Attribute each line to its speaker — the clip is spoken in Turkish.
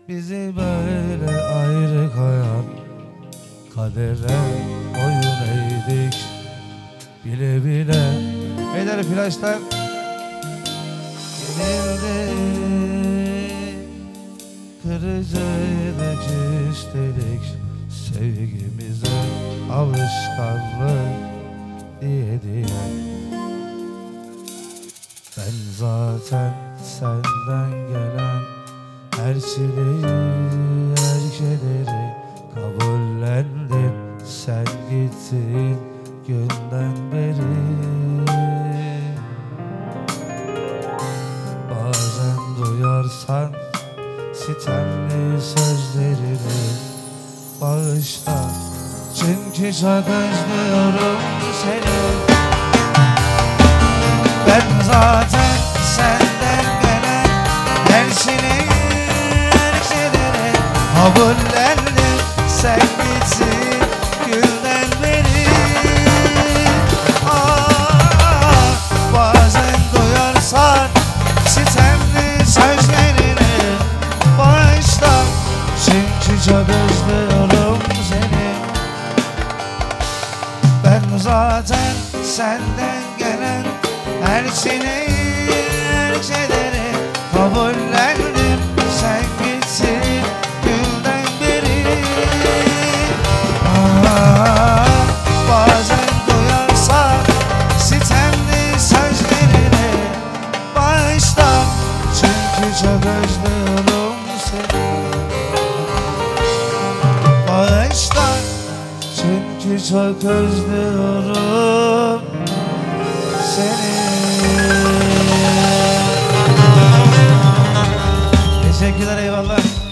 Speaker 1: Bizi böyle ayrı koyan kadere boyun eğdik bile bile. Beyler flaşlar yenildi, kırıcıydık üstelik, sevgimize alışkanlık diye diye. Ben zaten senden gelen her çileyi, her kederi kabullendim sen gittin günden beri. Bazen duyarsan sitemli sözlerini bağışla, çünkü çok özlüyorum seni. Ben zaten senden gelen her şeyi, her şeyleri kabullendim sen gitsin günden beri. Bazen duyarsan sitemli sözlerini bağışla, çünkü çok özlüyorum seni. Ben zaten senden gelen her şeyi, her şeyleri kabullendim sen gitsin günden beri. Bazen duyarsan sitemli sözlerini bağışla, çünkü çok özlüyorum seni. Bağışla, çünkü çok özlüyorum seni. Teşekkürler, eyvallah.